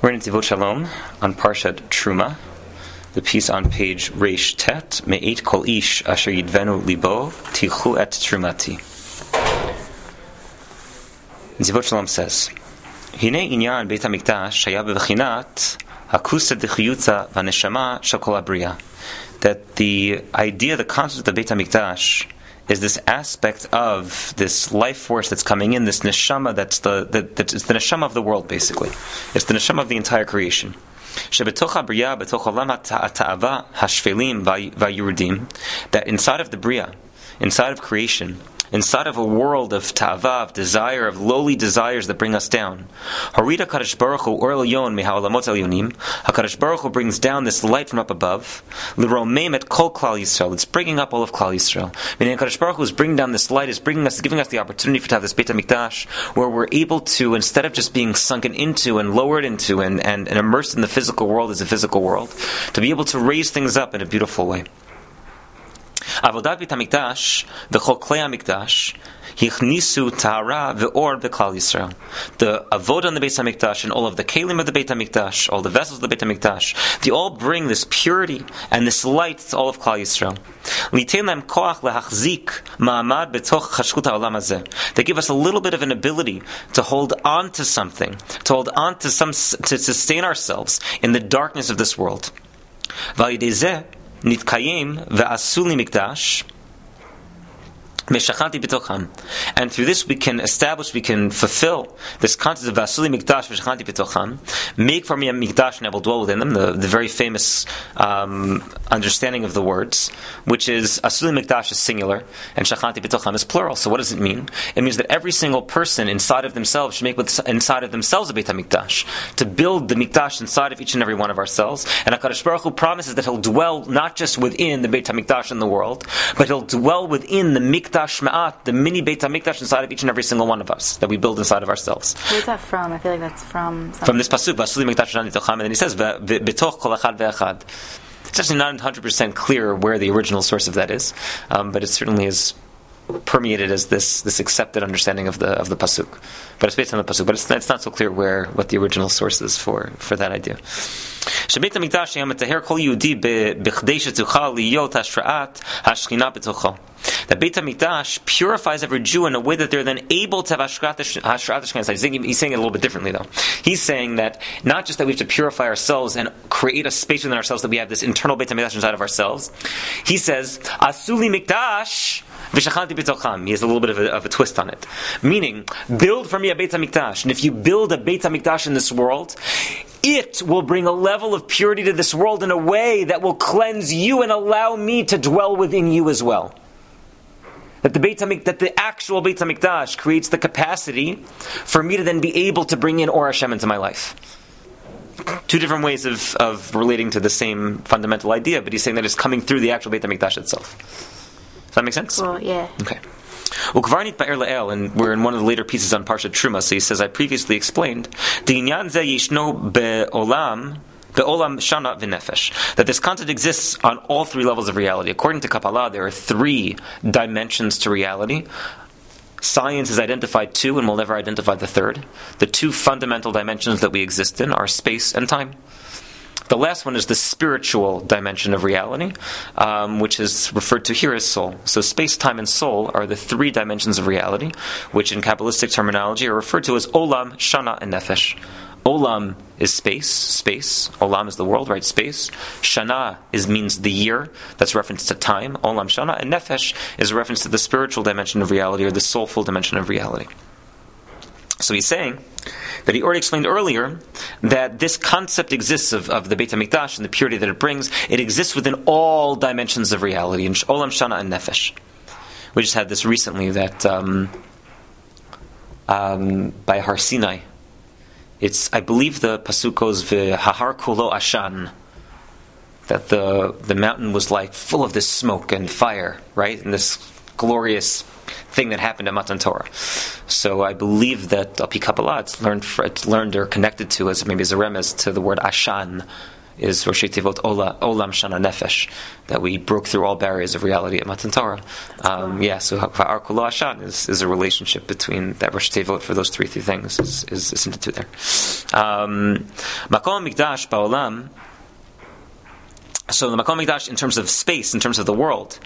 We're in Tivot Shalom on Parshat Truma, the piece on page Reish Tet, Me'et Kol Ish Asher Yidvenu Libo Tichu Et Trumati. Tivot Shalom says, Hine inyan Beit HaMikdash Haya Bevechinat Hakusa D'chiyuta V'Neshama Shel Kol HaBriya. That the idea, the concept of the Beit HaMikdash is this aspect of this life force that's coming in, this neshama it's the neshama of the world, basically. It's the neshama of the entire creation. That inside of the Bria, inside of creation, inside of a world of ta'ava, of desire, of lowly desires that bring us down, HaKadosh Baruch Hu brings down this light from up above. It's bringing up all of Klal Yisrael. Meaning HaKadosh Baruch Hu is bringing down this light, is giving us the opportunity to have this Beit HaMikdash, where we're able to, instead of just being sunken into and lowered into and immersed in the physical world as a physical world, to be able to raise things up in a beautiful way. Avodat Beit HaMikdash, the Chol Klei HaMikdash, Hichnisu Tahara Ve'or Beklal Yisrael. The Avodah on the Beit HaMikdash and all of the Kelim of the Beit HaMikdash, all the vessels of the Beit HaMikdash, they all bring this purity and this light to all of Klal Yisrael. Litein Lahem Koach Lehachzik Ma'amad Betoch Chashkut HaOlam Hazeh. They give us a little bit of an ability to hold on to something, to hold on to sustain ourselves in the darkness of this world. V'alidei zeh Nitkayim ve'asuli mikdash meshachanti b'tocham, and through this we can fulfill this concept of asuli mikdash meshachanti b'tocham. Make for me a mikdash and I will dwell within them. The very famous understanding of the words, which is asuli mikdash is singular and shachanti b'tocham is plural. So what does it mean? It means that every single person inside of themselves should make inside of themselves a Beit HaMikdash, to build the mikdash inside of each and every one of ourselves. And HaKadosh Baruch Hu promises that He'll dwell not just within the Beit HaMikdash in the world, but He'll dwell within the mikdash Ma'at, the mini Beit HaMikdash inside of each and every single one of us that we build inside of ourselves. Where's that from? I feel like that's from this pasuk, Vasuli Mikdash Shani Tocham, and then he says Betoch Kol Echad Ve'echad. It's actually not 100% clear where the original source of that is, but it certainly is permeated as this accepted understanding of the pasuk. But it's based on the pasuk, but it's not so clear what the original source is for that idea. Shebeit HaMikdash Yam Metaher Kol Yehudi B'chdei Shetuchal Liyot Hashraat Hashchina B'tocho. That Beit HaMikdash purifies every Jew in a way that they're then able to have Hashrat Hashchina. He's saying it a little bit differently, though. He's saying that not just that we have to purify ourselves and create a space within ourselves, that we have this internal Beit HaMikdash inside of ourselves. He says, Asuli Mikdash V'shachanti B'tocham. He has a little bit of a twist on it. Meaning, build for me a Beit HaMikdash. And if you build a Beit HaMikdash in this world, it will bring a level of purity to this world in a way that will cleanse you and allow me to dwell within you as well. That the actual Beit HaMikdash creates the capacity for me to then be able to bring in Or Hashem into my life. Two different ways of relating to the same fundamental idea, but he's saying that it's coming through the actual Beit HaMikdash itself. Does that make sense? Well, yeah. Okay. And we're in one of the later pieces on Parshat Truma, so he says, I previously explained, that this concept exists on all three levels of reality. According to Kabbalah, there are three dimensions to reality. Science has identified two and will never identify the third. The two fundamental dimensions that we exist in are space and time. The last one is the spiritual dimension of reality, which is referred to here as soul. So space, time, and soul are the three dimensions of reality, which in Kabbalistic terminology are referred to as Olam, Shana, and Nefesh. Olam is space. Olam is the world, right? Space. Shana means the year. That's reference to time. Olam, Shana. And Nefesh is a reference to the spiritual dimension of reality, or the soulful dimension of reality. So he's saying that he already explained earlier that this concept exists of the Beit HaMikdash and the purity that it brings. It exists within all dimensions of reality, in Olam, Shana, and Nefesh. We just had this recently that by Har Sinai. I believe the pasuk goes v'hahar kulo ashan, that the mountain was like full of this smoke and fire, right, and this glorious thing that happened at Matan Torah. So I believe that Al Pi Kabbalah it's learned or connected to as maybe as a remez to the word ashan, is Roshei Tevot Olam Shana Nefesh, that we broke through all barriers of reality at Matan Torah. So Ha'ar Kulo Hashan is a relationship between that Roshei Tevot for those three things is instituted there. Makom Mikdash Ba'olam. So the Makom Mikdash, in terms of space, in terms of the world,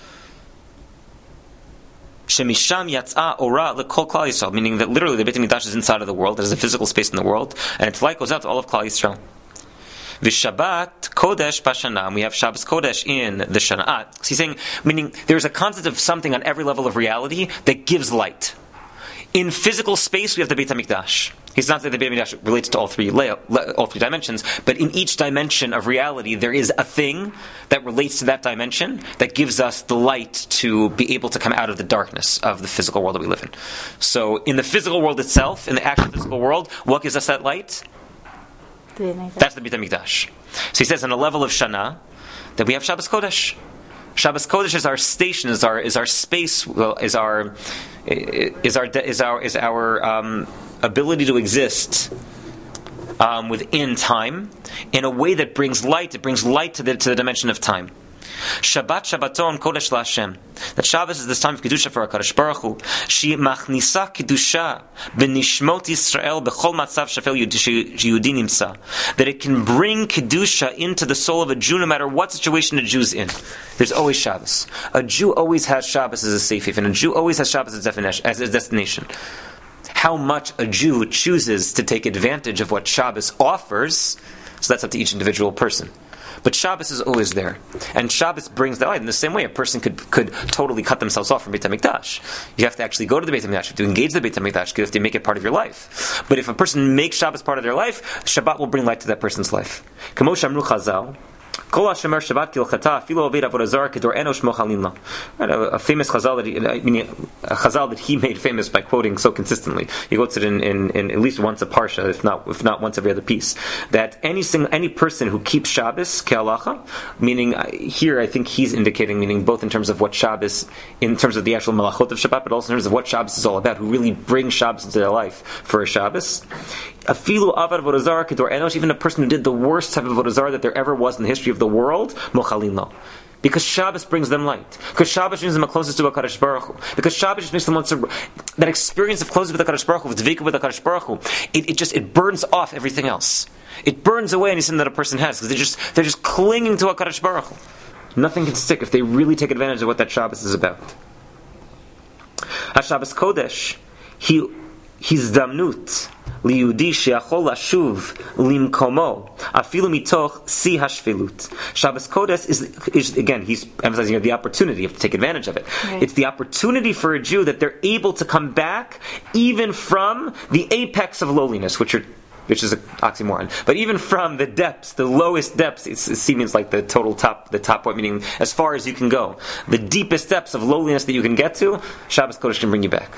Shemisham Yatza Ora L'Kol Klal Yisrael, meaning that literally the Beit HaMikdash is inside of the world. There's a physical space in the world, and its light goes out to all of Klal Yisrael. V'Shabbat Kodesh B'Shana, we have Shabbos Kodesh in the Shana. So he's saying, meaning there's a concept of something on every level of reality that gives light. In physical space, we have the Beit HaMikdash. He's not saying the Beit HaMikdash relates to all three dimensions, but in each dimension of reality, there is a thing that relates to that dimension that gives us the light to be able to come out of the darkness of the physical world that we live in. So, in the physical world itself, in the actual physical world, what gives us that light? That's the Beit HaMikdash. So he says on a level of Shana that we have Shabbos Kodesh. Shabbos Kodesh is our station, is our space, is our ability to exist within time in a way that brings light. It brings light to the dimension of time. Shabbat Shabbaton Kodesh LaHashem. That Shabbos is this time of kedusha for HaKadosh Baruch Hu. She machnisa kedusha b'nishmot Yisrael b'chol matzav shafel Yehudi nimsa. That it can bring kedusha into the soul of a Jew no matter what situation a Jew's in. There's always Shabbos. A Jew always has Shabbos as a safe haven. A Jew always has Shabbos as a destination. How much a Jew chooses to take advantage of what Shabbos offers, so that's up to each individual person. But Shabbos is always there. And Shabbos brings that light. In the same way, a person could totally cut themselves off from Beit HaMikdash. You have to actually go to the Beit HaMikdash. You have to engage the Beit HaMikdash. You have to make it part of your life. But if a person makes Shabbos part of their life, Shabbat will bring light to that person's life. Kamo Shamru Chazal, a famous chazal that he made famous by quoting so consistently. He quotes it in at least once a parsha, if not once every other piece. That any person who keeps Shabbos ke'alacha, meaning here I think he's indicating, meaning both in terms of what Shabbos, in terms of the actual malachot of Shabbat, but also in terms of what Shabbos is all about, who really brings Shabbos into their life for a Shabbos. Afilu avad vodazar kedor enosh, even a person who did the worst type of vodazar that there ever was in the history of the world, mochalin lo. Because Shabbos brings them light. Because Shabbos brings them closest to HaKadosh Baruch Hu. Because Shabbos just makes them want to, that experience of closeness with HaKadosh Baruch Hu, with dvika with HaKadosh Baruch Hu, it burns off everything else. It burns away any sin that a person has, because they're just clinging to HaKadosh Baruch Hu. Nothing can stick if they really take advantage of what that Shabbos is about. HaShabbos Kodesh, he's damnut. Liyudi she'achol lashuv limkomo afilu mitoch si hashvelut. Shabbos Kodesh is again, he's emphasizing the opportunity. You have to take advantage of it. Right. It's the opportunity for a Jew that they're able to come back even from the apex of lowliness, which is an oxymoron, but even from the depths, the lowest depths, it seems like the top point, meaning as far as you can go, the deepest depths of lowliness that you can get to, Shabbos Kodesh can bring you back.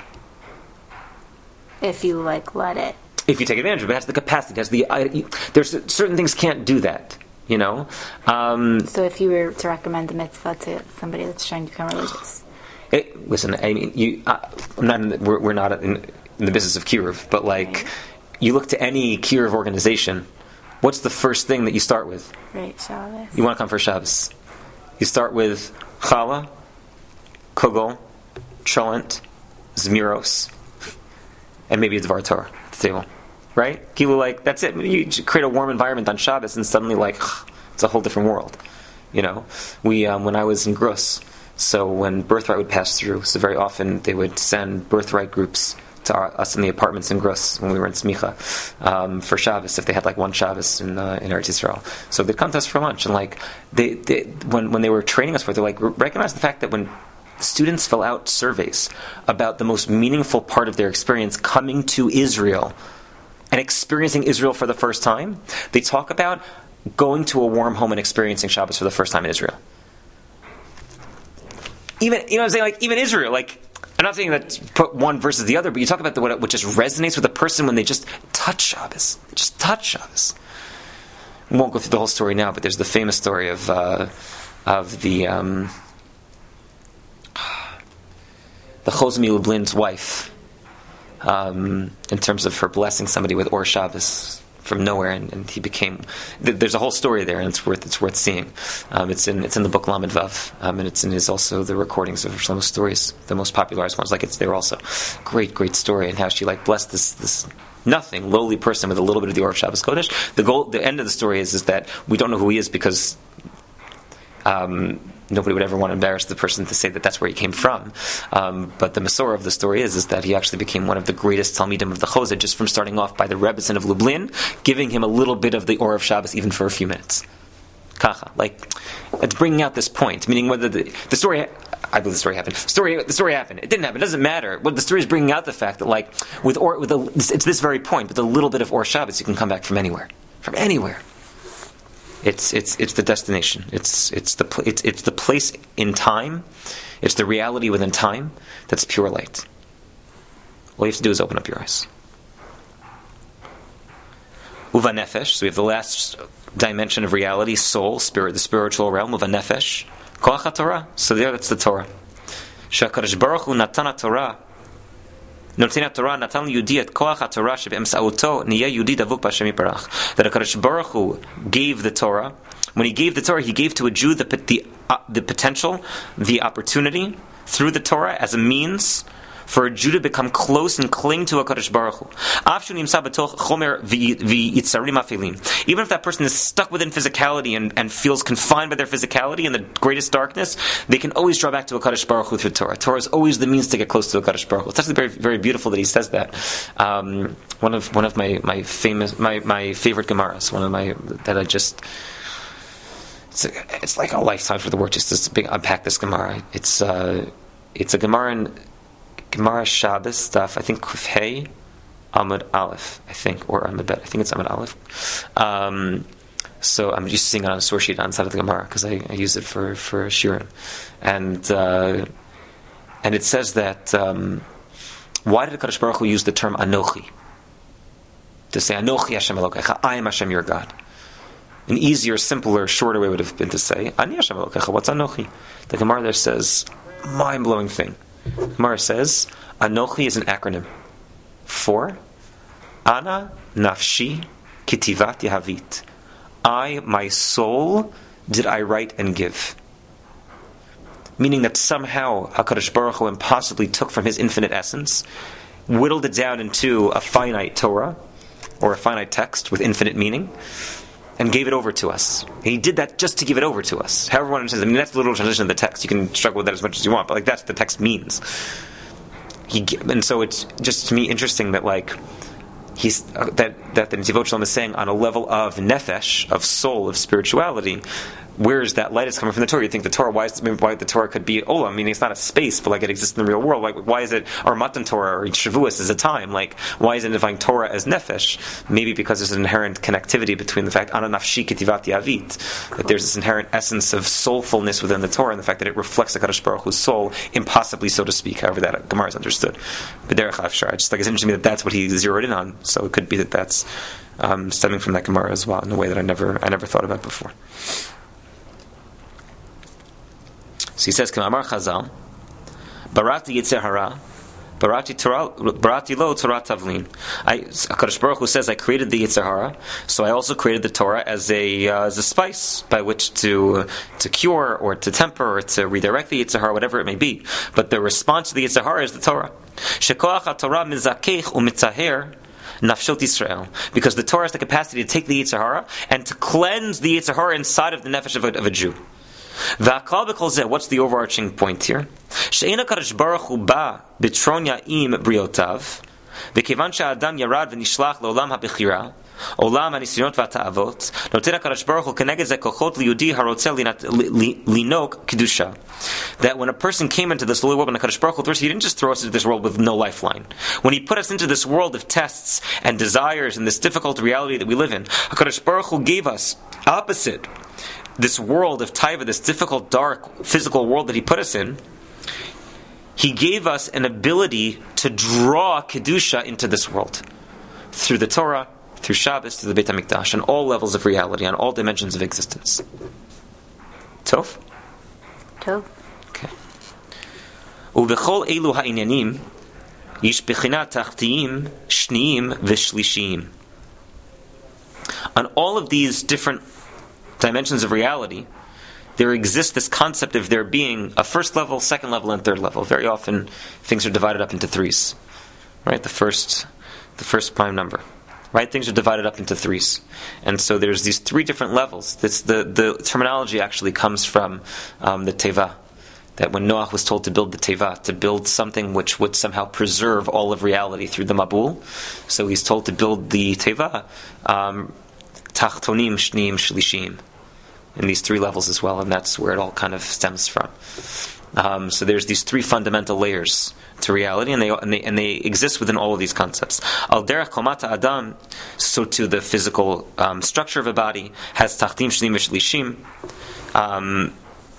If you let it. If you take advantage of it, it has the capacity. It has there's certain things can't do that. So if you were to recommend the mitzvah to somebody that's trying to become religious, listen. I mean, we're not in the business of kiruv, but you look to any kiruv organization. What's the first thing that you start with? Right, Shabbos. You want to come for Shabbos. You start with challah, kugel, cholent, zmiros, and maybe it's Dvar Torah at the table. Right? That's it. You create a warm environment on Shabbos and suddenly it's a whole different world. We when I was in Grus, so when Birthright would pass through, so very often they would send Birthright groups to us in the apartments in Grus when we were in Smicha for Shabbos, if they had one Shabbos in Eretz Yisrael. So they'd come to us for lunch, and when they were training us for it, they recognize the fact that when students fill out surveys about the most meaningful part of their experience coming to Israel and experiencing Israel for the first time, they talk about going to a warm home and experiencing Shabbos for the first time in Israel. Even, I'm saying, even Israel, I'm not saying that put one versus the other, but you talk about what just resonates with a person when they just touch Shabbos. Just touch Shabbos. We won't go through the whole story now, but there's the famous story of the Chosmi Lublin's wife, in terms of her blessing somebody with Or Shabbos from nowhere, and he became. There's a whole story there, and it's worth seeing. It's in the book Lamed Vav, and it's in his also the recordings of Shlomo's stories, the most popularized ones. Like it's there also, great story, and how she blessed this nothing lowly person with a little bit of the Or of Shabbos Kodesh. The end of the story is that we don't know who he is because. Nobody would ever want to embarrass the person to say that that's where he came from. But the Masorah of the story is that he actually became one of the greatest Talmidim of the Chozeh, just from starting off by the Rebbetzin of Lublin, giving him a little bit of the Or of Shabbos even for a few minutes. Kacha. It's bringing out this point, meaning whether the story... I believe the story happened. The story happened. It didn't happen. It doesn't matter. What the story is bringing out the fact that, it's this very point, with a little bit of Or Shabbos, you can come back from anywhere. From anywhere. It's the destination. It's the place in time. It's the reality within time that's pure light. All you have to do is open up your eyes. Uva nefesh. So we have the last dimension of reality: soul, spirit, the spiritual realm. Uva nefesh. Koach HaTorah. So that's the Torah. Shakadosh Baruch Hu Natan Torah. Notina Torah Natan Yudi et Koach HaTorah shebe'emsauto niyeh Yudi davuk b'Hashem Yitbarach. That HaKadosh Baruch Hu gave the Torah. When he gave the Torah, he gave to a Jew the potential, the opportunity through the Torah as a means for a Jew to become close and cling to HaKadosh Baruch Hu. Even if that person is stuck within physicality and feels confined by their physicality in the greatest darkness, they can always draw back to HaKadosh Baruch Hu through Torah. Torah is always the means to get close to HaKadosh Baruch Hu. It's actually very, very beautiful that he says that. One of my favorite Gemaras, that I just... It's like a lifetime for the work just to unpack this Gemara. It's a Gemara in Gemara Shabbos stuff. I think Kuf Hey Amud Aleph. Or Amud Bet. I think it's Amud Aleph. So I'm used to seeing it on a source sheet on the side of the Gemara because I use it for Shirim, and it says that why did HaKadosh Baruch Hu use the term Anochi to say Anochi Hashem Elokecha, I am Hashem your God? An easier, simpler, shorter way would have been to say, Ani Hashem Elokecha, what's Anochi? The Gemara there says, mind-blowing thing. The Gemara says, Anochi is an acronym for Ana Nafshi Kitivat Yahavit. I, my soul, did I write and give. Meaning that somehow HaKadosh Baruch Hu impossibly took from his infinite essence, whittled it down into a finite Torah, or a finite text with infinite meaning, and gave it over to us. And he did that just to give it over to us. However one understands. That's the literal translation of the text. You can struggle with that as much as you want, but that's what the text means. And so it's just to me interesting that he's that the Netivot Shalom is saying on a level of nefesh, of soul, of spirituality, where is that light is coming from the Torah? You think the Torah, why the Torah could be olam? Meaning it's not a space, but it exists in the real world. Why is it, or Matan Torah, or Shavuos is a time? Why is it defining Torah as nefesh? Maybe because there's an inherent connectivity between the fact, Ana nafshi ketivat yavit, that there's this inherent essence of soulfulness within the Torah, and the fact that it reflects the HaKadosh Baruch Hu's soul, impossibly so to speak, however that Gemara is understood. But derech hafshar, it's interesting to me that that's what he zeroed in on, so it could be that that's stemming from that Gemara as well, in a way that I never thought about before. So he says, Kamar Chazal, Barati Yetzer Hara, Barati Lo Torah Tavlin. HaKadosh Baruch Hu says, I created the Yetzer Hara, so I also created the Torah as a spice by which to cure, or to temper, or to redirect the Yetzer Hara, whatever it may be. But the response to the Yetzer Hara is the Torah. Shekoach HaTorah mizakech umitzaher Nafshot Yisrael, because the Torah has the capacity to take the Yetzer Hara and to cleanse the Yetzer Hara inside of the nefesh of a Jew. What's the overarching point here? She'ena HaKadosh Baruch Hu ba b'tron ya'im briotav, v'kevan she'adam yarad v'nishlach le'olam ha'bechira, olam ha'nisyonot v'ha'ta'avot, noten HaKadosh Baruch Hu keneged ze kochot liyudi harotzeh linok kedusha. That when a person came into this holy world, when HaKadosh Baruch Hu, he didn't just throw us into this world with no lifeline. When he put us into this world of tests and desires and this difficult reality that we live in, HaKadosh Baruch Hu gave us opposite this world of taiva, this difficult, dark, physical world that he put us in. He gave us an ability to draw kedusha into this world through the Torah, through Shabbos, through the Beit HaMikdash, on all levels of reality, on all dimensions of existence. Tov? Tov. Okay. Uvechol elu ha'inyanim yish bechina tachtiyim shniyim v'shlishiyim. on all of these different dimensions of reality, there exists this concept of there being a first level, second level, and third level. Very often, things are divided up into threes. Right? The first prime number. Right? Things are divided up into threes. And so there's these three different levels. The terminology actually comes from the Teva. That when Noach was told to build the Teva, to build something which would somehow preserve all of reality through the Mabul, so he's told to build the Teva, Tachtonim, Shneim, Shlishim, in these three levels as well, and that's where it all kind of stems from. So there's these three fundamental layers to reality, and they exist within all of these concepts. Al derech komata adam, so to the physical structure of a body has Tachtim, Shneim, Shlishim.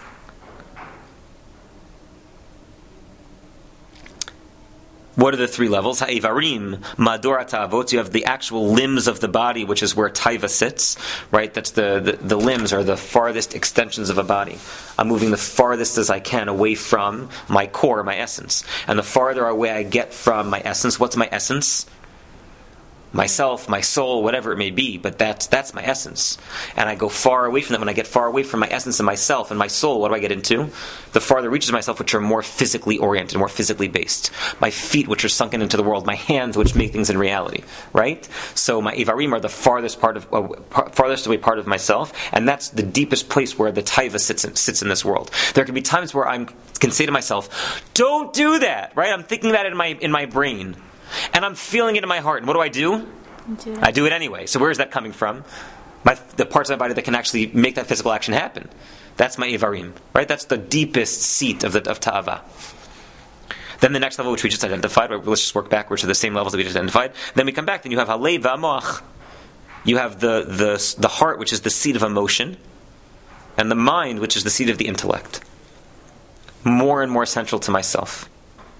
What are the three levels? Ha'ivarim, Mador Ta'avot. You have the actual limbs of the body, which is where Taiva sits, right? That's the limbs are the farthest extensions of a body. I'm moving the farthest as I can away from my core, my essence. And the farther away I get from my essence, what's my essence? Myself, my soul, whatever it may be, but that's my essence. And I go far away from that. When I get far away from my essence and myself and my soul, what do I get into? The farther reaches myself, which are more physically oriented, more physically based. My feet, which are sunken into the world. My hands, which make things in reality. Right? So my Ivarim are the farthest away part of myself, and that's the deepest place where the Taiva sits in this world. There can be times where I can say to myself, "Don't do that!" Right? I'm thinking that in my brain. And I'm feeling it in my heart. And what do? I do it anyway. So where is that coming from? The parts of my body that can actually make that physical action happen. That's my Ivarim. Right? That's the deepest seat of Ta'ava. Then the next level, which we just identified, right? Let's just work backwards to the same levels that we just identified. Then we come back, then you have Halev v'Amoach. You have the heart, which is the seat of emotion. And the mind, which is the seat of the intellect. More and more central to myself.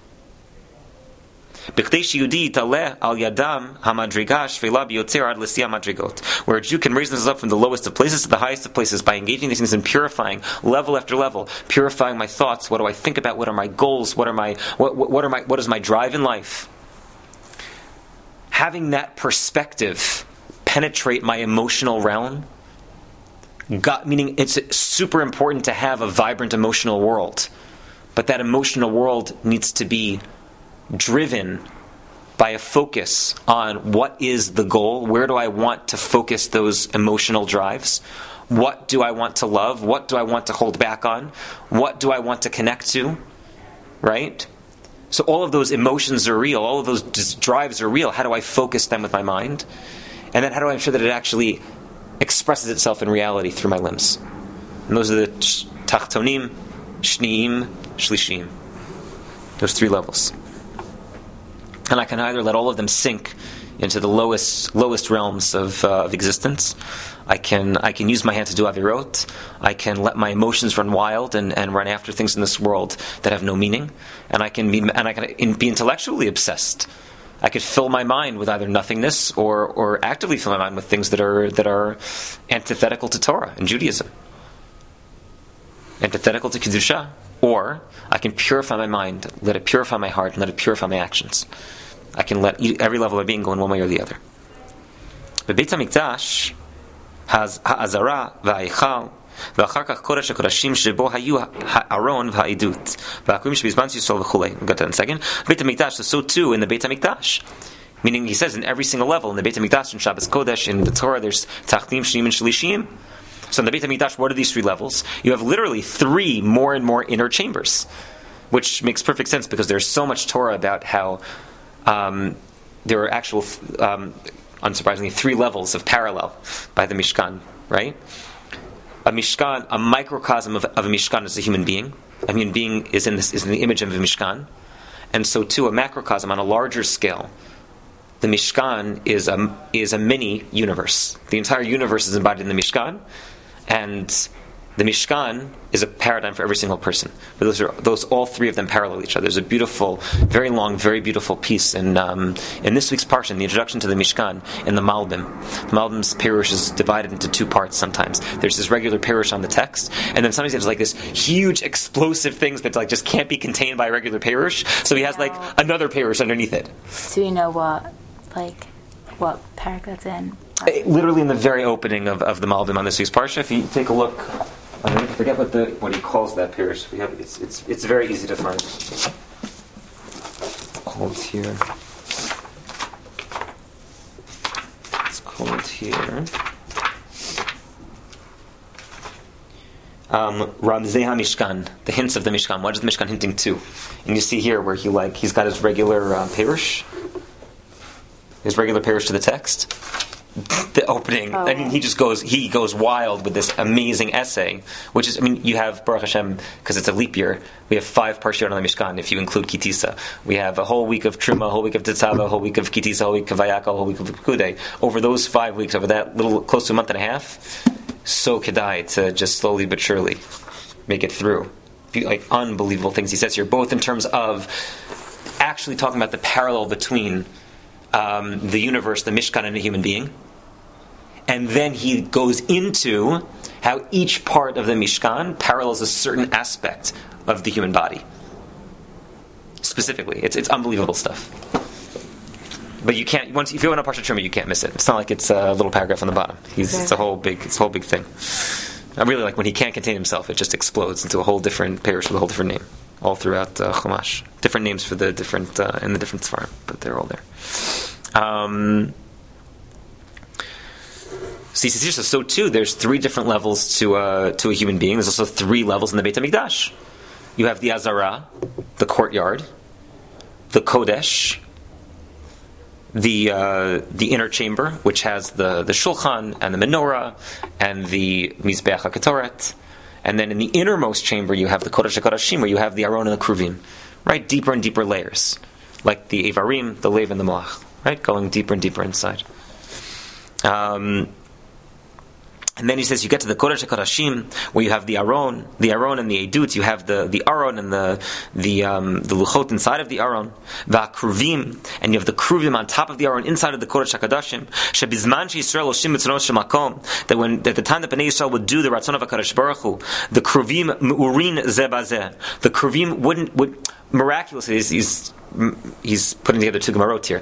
Where a Jew can raise themselves up from the lowest of places to the highest of places by engaging these things in purifying level after level, purifying my thoughts. What do I think about? What are my goals? What is my drive in life? Having that perspective penetrate my emotional realm, meaning it's super important to have a vibrant emotional world, but that emotional world needs to be driven by a focus on what is the goal, where do I want to focus those emotional drives, what do I want to love, what do I want to hold back on, what do I want to connect to, right? So all of those emotions are real, all of those drives are real. How do I focus them with my mind? And then how do I ensure that it actually expresses itself in reality through my limbs? And those are the Tachtonim, Shneim, Shlishim. Those three levels. And I can either let all of them sink into the lowest realms of existence. I can use my hand to do avirot. I can let my emotions run wild and run after things in this world that have no meaning. And I can be intellectually obsessed. I could fill my mind with either nothingness or actively fill my mind with things that are antithetical to Torah and Judaism, antithetical to Kedusha. Or I can purify my mind, let it purify my heart, and let it purify my actions. I can let every level of being go in one way or the other. The Beit HaMikdash has ha'azara v'ha'ichal v'achar kach kodesh ha'kodashim shebo hayu ha'aron v'ha'idut v'akurim shebizman yisrael v'chulei. We'll get that in a second. Beit HaMikdash, so too in the Beit HaMikdash. Meaning, he says in every single level, in the Beit HaMikdash, in Shabbos Kodesh, in the Torah, there's Tachtim, Shneim, and Shlishim. So in the Beit HaMikdash, what are these three levels? You have literally three more and more inner chambers, which makes perfect sense because there's so much Torah about how there are actual, unsurprisingly, three levels of parallel by the Mishkan, right? A Mishkan, a microcosm of a Mishkan is a human being. A human being is in the image of a Mishkan. And so too, a macrocosm on a larger scale, the Mishkan is a mini universe. The entire universe is embodied in the Mishkan. And the Mishkan is a paradigm for every single person. But those all three of them parallel each other. There's a beautiful, very long, very beautiful piece in this week's parsha, in the introduction to the Mishkan, in the Malbim. The Malbim's perush is divided into two parts sometimes. There's this regular perush on the text, and then sometimes there's like this huge explosive things that like just can't be contained by a regular perush. So he has like another perush underneath it. So you know what parak that's in? Literally in the very opening of the Malbim on this week's parsha. If you take a look, I forget what he calls that parish. It's very easy to find. Called here. It's called here. Ramzei HaMishkan, the hints of the Mishkan. What is the Mishkan hinting to? And you see here where he's got his regular parish, his regular parish to the text. The opening, I mean, he goes wild with this amazing essay, which is, I mean, you have Baruch Hashem, because it's a leap year, we have 5 parshiyot on the Mishkan, if you include Kitisa. We have a whole week of Truma, a whole week of Tetzaveh, a whole week of Kitisa, a whole week of Vayakal, a whole week of Pekudei. Over those 5 weeks, over that little, close to a month and a half, so kedai to just slowly but surely make it through. Like, unbelievable things he says here, both in terms of actually talking about the parallel between the universe, the Mishkan, and a human being. And then he goes into how each part of the Mishkan parallels a certain aspect of the human body. Specifically. It's unbelievable stuff. But you can't, if you want to Parshat Truma, you can't miss it. It's not like it's a little paragraph on the bottom. It's a whole big thing. I really like when he can't contain himself, it just explodes into a whole different parish with a whole different name. All throughout Chumash. Different names for the different, in the different Sfarim, but they're all there. So too, there's 3 different levels to a human being. There's also 3 levels in the Beit HaMikdash. You have the Azara, the courtyard, the Kodesh, the inner chamber, which has the Shulchan and the Menorah and the Mizbeach HaKetoret. And then in the innermost chamber, you have the Kodesh HaKodashim, where you have the Aron and the Kruvim. Right? Deeper and deeper layers. Like the Evarim, the Lev, and the Malach. Right? Going deeper and deeper inside. And then he says you get to the Kodesh HaKodashim, where you have the Aron and the Edut. You have the Aron and the Luchot inside of the Aron, Va'kruvim, and you have the Kruvim on top of the Aron inside of the Kodesh HaKodashim. Shebizman sheYisrael oshim mitzonos shemakom, that at the time that Bnei Yisrael would do the Ratzon of HaKadosh Baruch Hu, the Kruvim meurin ze bazeh. The Kruvim would miraculously. He's putting together 2 Gemarot here.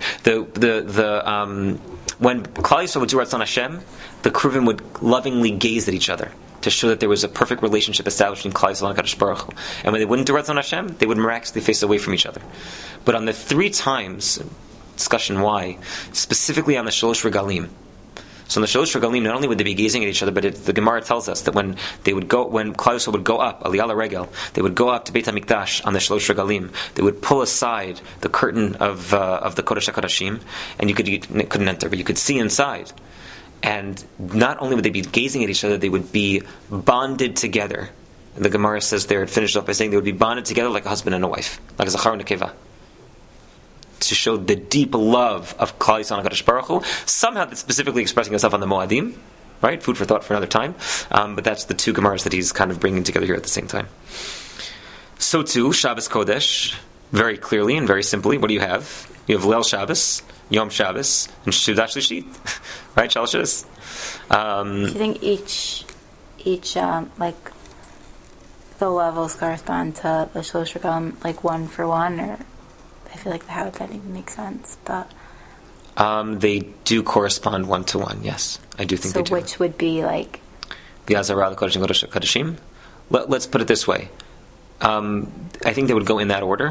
When Klal Yisrael would do Ratzon Hashem, the Kruvim would lovingly gaze at each other to show that there was a perfect relationship established between Klal Yisrael and HaKadosh Baruch Hu. And when they wouldn't do Ratzon Hashem, they would miraculously face away from each other. But on the 3 times, discussion why, specifically on the Shalosh Regalim. So on the Shalosh Regalim, not only would they be gazing at each other, but the Gemara tells us that when Klal Yisrael would go up, Aliyah Regel, they would go up to Beit HaMikdash on the Shalosh Regalim, they would pull aside the curtain of the Kodesh HaKodashim, and you couldn't enter, but you could see inside. And not only would they be gazing at each other, they would be bonded together. And the Gemara says there, it finished off by saying they would be bonded together like a husband and a wife, like a Zachar and a Keva, to show the deep love of Klal Yisrael and HaKadosh Baruch Hu. Somehow that's specifically expressing itself on the Moadim, right? Food for thought for another time. But that's the 2 Gemaras that he's kind of bringing together here at the same time. So too, Shabbos Kodesh, very clearly and very simply, what do you have? You have Leil Shabbos, Yom Shabbos, and Seudat Shlishit, right? Shalosh. Do you think each like the levels correspond to the Shalosh Regalim, like 1 for 1, or I feel like how that even makes sense, but they do correspond 1 to 1. Yes, I do think they do. So which would be like the Azara, the Kodesh, and Kodesh Kodashim? Let's put it this way. I think they would go in that order.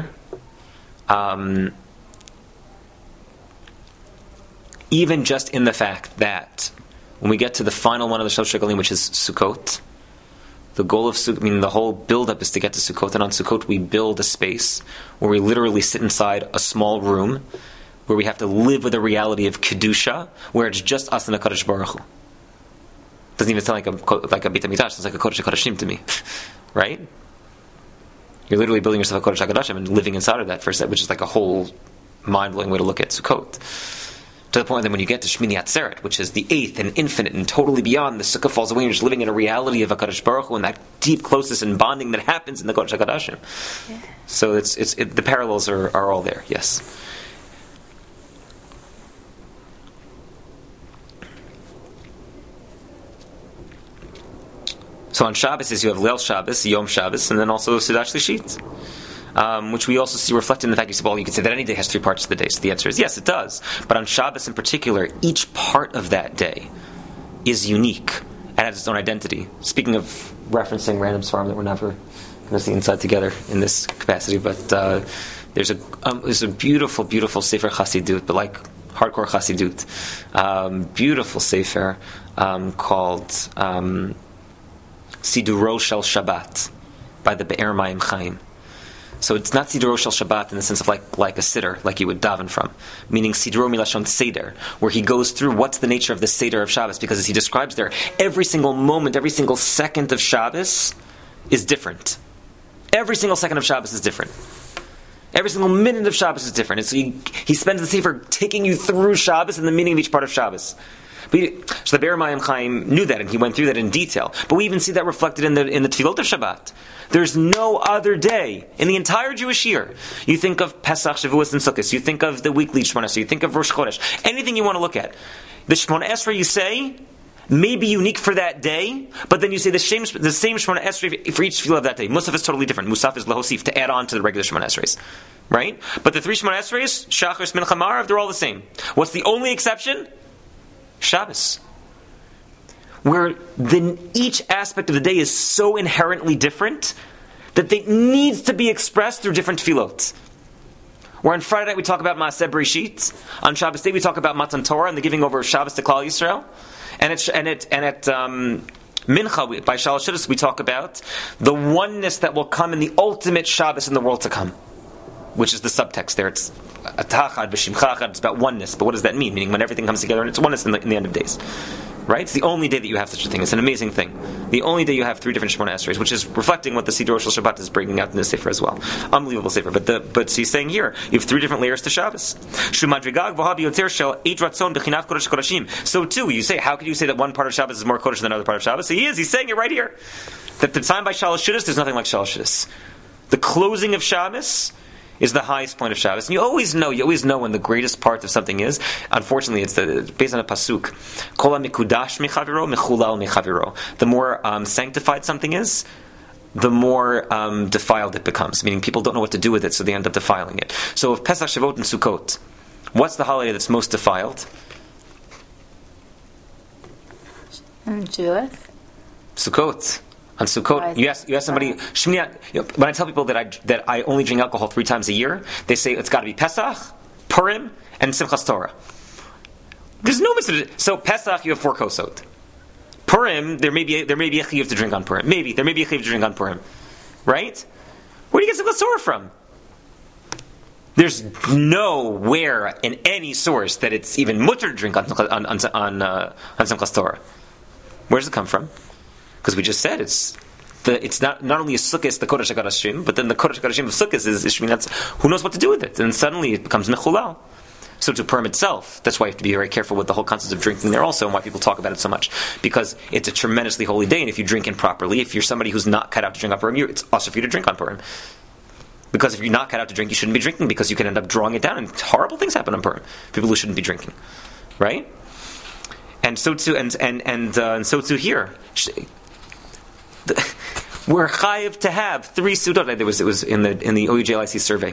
Even just in the fact that when we get to the final one of the Shalosh Regalim, which is Sukkot, the goal of Sukkot, meaning the whole build-up is to get to Sukkot, and on Sukkot we build a space where we literally sit inside a small room, where we have to live with the reality of Kedusha, where it's just us and the Kadosh Baruch Hu. Doesn't even sound like a Beit HaMikdash, sounds like a Kodesh HaKodashim to me. Right? You're literally building yourself a Kodesh HaKodashim and living inside of that for a second, which is like a whole mind-blowing way to look at Sukkot. To the point that when you get to Shmini Atzeret, which is the 8th and infinite and totally beyond, the Sukkah falls away and you're just living in a reality of HaKadosh Baruch Hu and that deep closeness and bonding that happens in the Kodesh HaKodashim. Yeah. So the parallels are all there, yes. So on Shabbos you have Leil Shabbos, Yom Shabbos, and then also Seudat Shlishit. which we also see reflected in the fact you say, well, you could say that any day has 3 parts of the day. So the answer is yes, it does. But on Shabbos in particular, each part of that day is unique and has its own identity. Speaking of referencing random svarim that we're never going to see inside together in this capacity, but there's a beautiful, beautiful Sefer Chassidut, but like hardcore Chassidut, beautiful Sefer called Siduro Shel Shabbat by the Be'er Mayim Chaim. So it's not Siduro Shel Shabbat in the sense of like a siddur, like you would daven from, meaning Siduro Milashon Seder, where he goes through what's the nature of the Seder of Shabbos, because as he describes there, every single moment, every single second of Shabbos is different. Every single second of Shabbos is different. Every single minute of Shabbos is different. And so he spends the Sefer taking you through Shabbos and the meaning of each part of Shabbos. So the Be'er Mayim Chaim knew that, and he went through that in detail. But we even see that reflected in the Tefillot of Shabbat. There's no other day in the entire Jewish year. You think of Pesach, Shavuos, and Sukkot. You think of the weekly Shemona Esrei. You think of Rosh Chodesh. Anything you want to look at. The Shemona Esrei you say may be unique for that day, but then you say the same Shemona Esrei for each tefillah of that day. Musaf is totally different. Musaf is lahosif, to add on to the regular Shemona Esreis. Right? But the 3 Shemona Esreis, Shachar, Mincha, Ma'ariv, they're all the same. What's the only exception? Shabbos. Where then each aspect of the day is so inherently different that it needs to be expressed through different tefillot. Where on Friday night we talk about Maaseh Bereshit, on Shabbos day we talk about Matan Torah and the giving over of Shabbos to Klal Yisrael, and at Mincha by Shalosh Shidduchos we talk about the oneness that will come in the ultimate Shabbos in the world to come, which is the subtext there. It's Atachad B'Shimcha Echad. It's about oneness. But what does that mean? Meaning when everything comes together and it's oneness in the end of days. Right? It's the only day that you have such a thing. It's an amazing thing. The only day you have 3 different Shemona Esreis, which is reflecting what the Siddur Shel Shabbat is bringing out in this Sefer as well. Unbelievable Sefer. But so he's saying here, you have 3 different layers to Shabbos. So too, you say, how could you say that one part of Shabbos is more Kodesh than another part of Shabbos? So he's saying it right here. That the time by Shalosh Shidduchos, there's nothing like Shalosh Shidduchos. The closing of Shabbos is the highest point of Shabbos. And you always know when the greatest part of something is. Unfortunately, it's based on a pasuk. Kol mikudash mechaviro, mechulal mechaviro. The more sanctified something is, the more defiled it becomes. Meaning people don't know what to do with it, so they end up defiling it. So if Pesach, Shavuot, and Sukkot, what's the holiday that's most defiled? Jewish? Sukkot. On Sukkot, you ask somebody, when I tell people that I only drink alcohol 3 times a year, they say it's got to be Pesach, Purim, and Simchas Torah. There's no mitzvah. So Pesach, you have 4 kosot. Purim, there may be a chiyuv to drink on Purim. Maybe there may be a chiyuv to drink on Purim, right? Where do you get Simchas Torah from? There's nowhere in any source that it's even mutter to drink on Simchas Torah. Where does it come from? Because we just said it's not only a sukkah, the Kodesh HaKodashim, but then the Kodesh HaKodashim of sukkahs is Shminat. Who knows what to do with it? And suddenly it becomes mechulal. So to Purim itself, that's why you have to be very careful with the whole concept of drinking there also, and why people talk about it so much. Because it's a tremendously holy day, and if you drink improperly, if you're somebody who's not cut out to drink on Purim, it's also for you to drink on Purim. Because if you're not cut out to drink, you shouldn't be drinking, because you can end up drawing it down, and horrible things happen on Purim. People who shouldn't be drinking. Right? And so too, and so too here. We're chayiv to have 3 sudot. It was in the OUJLIC survey.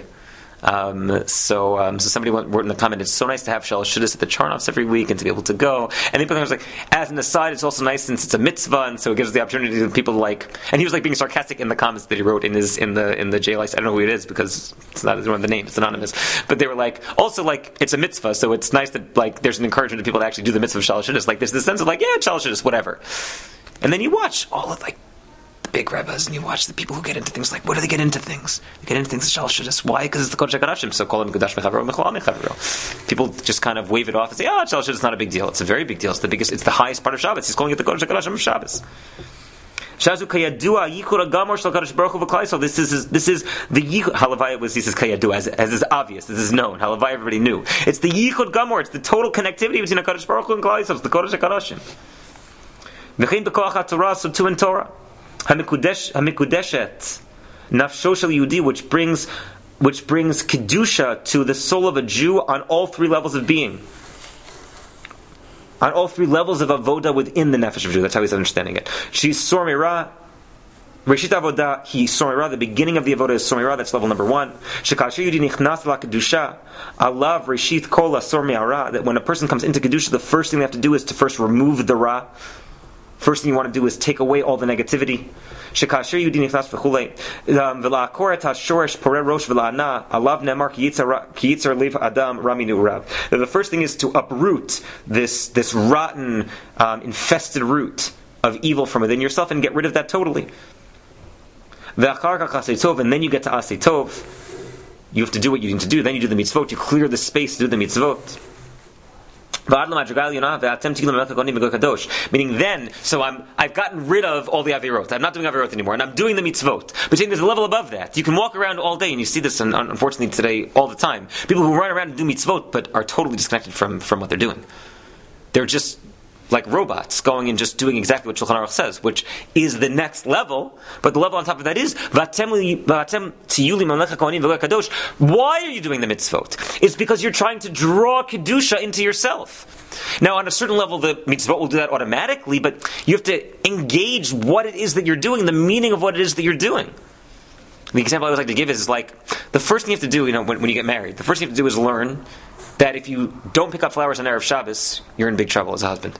So somebody wrote in the comment, it's so nice to have Shalosh Shidduchos at the Charnoffs every week and to be able to go. And the was like, as an aside, it's also nice since it's a mitzvah, and so it gives the opportunity to people and he was like being sarcastic in the comments that he wrote in the JLIC. I don't know who it is because it's not one of the names, it's anonymous. But they were like, also like it's a mitzvah, so it's nice that like there's an encouragement to people to actually do the mitzvah of Shalosh Shidduchos. Like there's this sense of like, yeah, Shalosh Shidduchos, whatever. And then you watch all of like big rebbes, and you watch the people who get into things. Like, what do they get into things? They get into things Shalosh Shidduchos. Why? Because it's the Kodesh HaKodashim. So call them Mekudash Mechaviro, Mechulal Mechaviro. People just kind of wave it off and say, Shalosh Shidduchos is not a big deal. It's a very big deal. It's the biggest. It's the highest part of Shabbos. He's calling it the Kodesh HaKodashim of Shabbos. Shazu Kayadua Yichud Agamor Shel Kadosh Baruch Hu V'Klal Yisrael. This is the Yichud. Halavaya was, he says Kayadua, as is obvious, this is known. Halavaya everybody knew. It's the Yichud Gamor. It's the total connectivity between Hakadosh Baruch Hu and Klal Yisrael. It's the Kodesh HaKodashim. V'chein b'koach HaTorah, so too in Torah. Hamikudeshet Nafsho Shel Yehudi, which brings kedusha to the soul of a Jew on all 3 levels of being, on all 3 levels of avoda within the nefesh of a Jew. That's how he's understanding it. She's sormira, Reshit avoda he someira. The beginning of the avoda is someira. That's level number 1. Shekasher yudi nichnas la kedusha alav reshit kol asor me'ara. That when a person comes into kedusha, the first thing they have to do is to first remove the ra. First thing you want to do is take away all the negativity. Shekasher yudi nichnas v'chulei v'la'akor et ha'shoresh poreh rosh v'la'ana alav nemar ki yitzar lev adam raminu rav. The first thing is to uproot this rotten, infested root of evil from within yourself and get rid of that totally. And then you get to Asei Tov. You have to do what you need to do. Then you do the mitzvot. You clear the space to do the mitzvot. Meaning then, so I've gotten rid of all the avirot. I'm not doing avirot anymore, and I'm doing the mitzvot. But saying there's a level above that. You can walk around all day, and you see this, unfortunately today, all the time. People who run around and do mitzvot, but are totally disconnected from what they're doing. They're just like robots going and just doing exactly what Shulchan Aruch says, which is the next level. But the level on top of that is why are you doing the mitzvot? It's because you're trying to draw kedusha into yourself. Now, on a certain level, the mitzvot will do that automatically, but you have to engage what it is that you're doing, the meaning of what it is that you're doing. The example I always like to give is like the first thing you have to do, when you get married, the first thing you have to do is learn that if you don't pick up flowers on Erev Shabbos, you're in big trouble as a husband.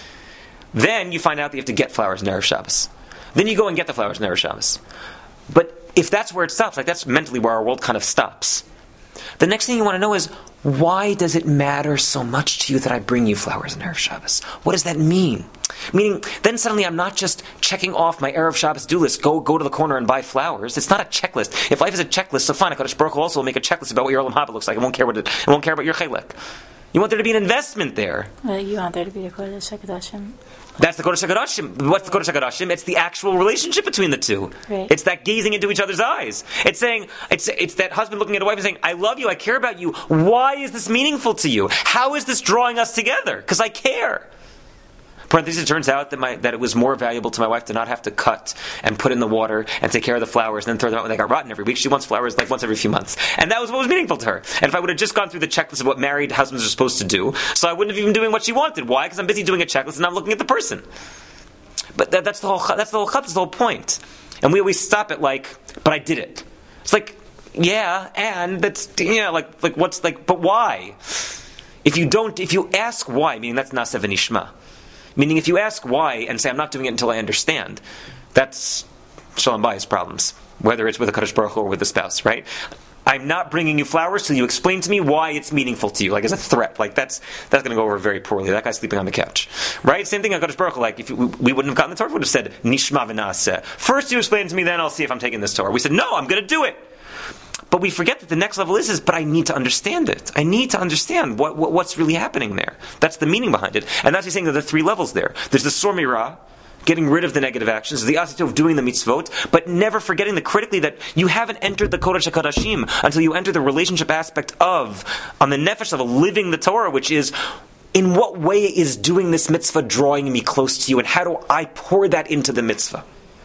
Then you find out that you have to get flowers on Erev Shabbos. Then you go and get the flowers on Erev Shabbos. But if that's where it stops, like that's mentally where our world kind of stops, the next thing you want to know is, why does it matter so much to you that I bring you flowers on Erev Shabbos? What does that mean? Meaning, then suddenly I'm not just checking off my Erev Shabbos do list, go to the corner and buy flowers. It's not a checklist. If life is a checklist, so fine, HaKadosh Baruch Hu also will make a checklist about what your Olam Haba looks like. It won't care about your Chelek. You want there to be an investment there. You want there to be a Kodesh HaKodashim. That's the Kodesh HaKodashim. What's the Kodesh HaKodashim? It's the actual relationship between the two. Right. It's that gazing into each other's eyes. It's saying, it's that husband looking at a wife and saying, I love you, I care about you. Why is this meaningful to you? How is this drawing us together? Because I care. Parentheses, it turns out that it was more valuable to my wife to not have to cut and put in the water and take care of the flowers and then throw them out when they got rotten every week. She wants flowers like once every few months. And that was what was meaningful to her. And if I would have just gone through the checklist of what married husbands are supposed to do, so I wouldn't have even doing what she wanted. Why? Because I'm busy doing a checklist and not looking at the person. But that's the whole point. And we always stop at but I did it. It's like, yeah, and that's, but why? If you ask why, meaning that's Nasa v'nishma. Meaning if you ask why and say, I'm not doing it until I understand, that's Shalom Bayis problems. Whether it's with a Kadosh Baruch Hu or with a spouse, right? I'm not bringing you flowers till you explain to me why it's meaningful to you, like as a threat. Like that's going to go over very poorly. That guy's sleeping on the couch, right? Same thing on Kadosh Baruch Hu. Like if we wouldn't have gotten the Torah, we would have said Nishma v'naseh. First you explain it to me, then I'll see if I'm taking this Torah. We said no, I'm going to do it. But we forget that the next level is but I need to understand it. I need to understand what's really happening there. That's the meaning behind it. And that's saying that there are 3 levels there. There's the Sormira, getting rid of the negative actions, the Asei Tov, doing the mitzvot, but never forgetting critically that you haven't entered the Kodesh HaKodashim until you enter the relationship aspect of, on the nefesh level, living the Torah, which is, in what way is doing this mitzvah drawing me close to you, and how do I pour that into the mitzvah?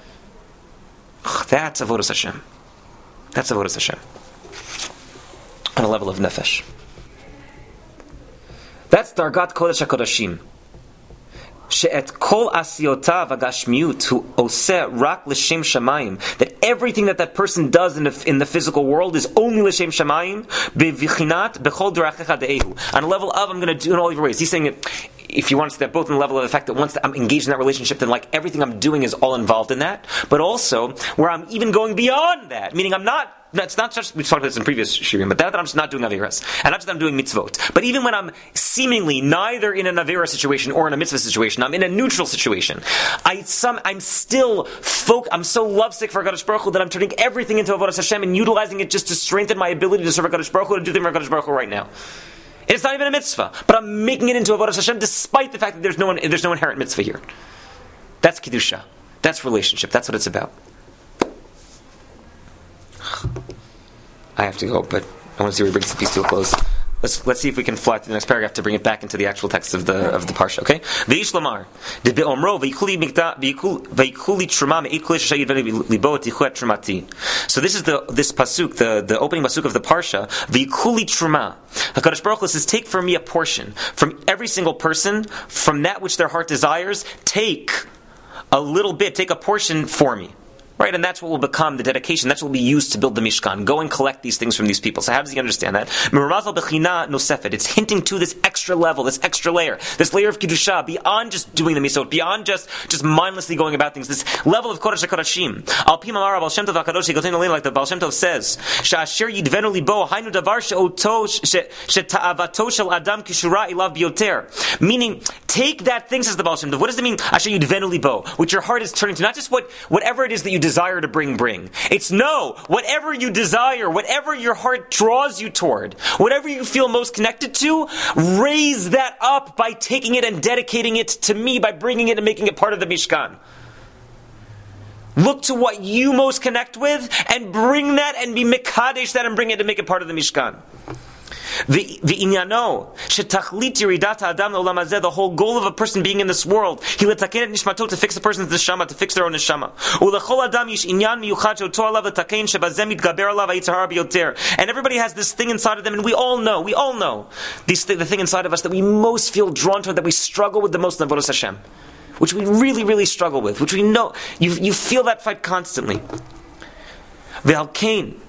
That's Avodas Hashem. That's Avodas Hashem. On a level of nefesh. That's Dargat Kodesh HaKodashim. She'et kol asiyotav agashmiut hu oseh rak l'shem shamayim. That everything that person does in the physical world is only l'shem shamayim bevichinat bechol derachecha de'ehu. On a level of, I'm going to do in all your ways. He's saying that if you want to see that both in the level of the fact that once I'm engaged in that relationship, then everything I'm doing is all involved in that, but also where I'm even going beyond that, meaning it's not just, we've talked about this in previous shirim, but that I'm just not doing Averas, and not just I'm doing mitzvot, but even when I'm seemingly neither in an Avera situation or in a mitzvah situation, I'm in a neutral situation, I'm still I'm so lovesick for HaKadosh Baruch Hu that I'm turning everything into Avodas Hashem and utilizing it just to strengthen my ability to serve HaKadosh Baruch Hu and do things for HaKadosh Baruch Hu right now. It's not even a mitzvah, but I'm making it into Avodas Hashem despite the fact that there's no inherent mitzvah here. That's Kedusha. That's relationship. That's what it's about. I have to go, but I want to see where he brings the piece to a close. Let's see if we can fly to the next paragraph to bring it back into the actual text of the parsha. Okay, Veish Lamar de beomro veikuli truma me'it kol shayid libo tichuat trumati. So this is this pasuk, the opening pasuk of the parsha. Veikuli truma. HaKadosh Baruch Hu says, take for me a portion from every single person, from that which their heart desires. Take a little bit, take a portion for me. Right, and that's what will become the dedication. That's what will be used to build the Mishkan. Go and collect these things from these people. So how does he understand that? It's hinting to this extra level, this extra layer, this layer of Kedusha, beyond just doing the Misot, beyond just mindlessly going about things, this level of Kodesh HaKodashim. Al Pi Mamar Baal Shem Tov HaKadosh Yigotein Olin, like the Baal Shem Tov says, Sha'asher Yidvenu Libo, Hainu Davar She'avato Shel Adam Kishura Ilav Bioter. Meaning, take that thing, says the Baal Shem Tov. What does it mean? Asher Yidvenu Libo, which your heart is turning to, not just whatever it is that you desire to bring. It's no, whatever you desire, whatever your heart draws you toward, whatever you feel most connected to, raise that up by taking it and dedicating it to me, by bringing it and making it part of the Mishkan. Look to what you most connect with and bring that and be mekadesh that and bring it and make it part of the Mishkan. The whole goal of a person being in this world, to fix a person's neshama, to fix their own neshama. And everybody has this thing inside of them, and we all know the thing inside of us that we most feel drawn to, that we struggle with the most in Avodas Hashem, which we really, really struggle with, which we know, you feel that fight constantly. V'halkein.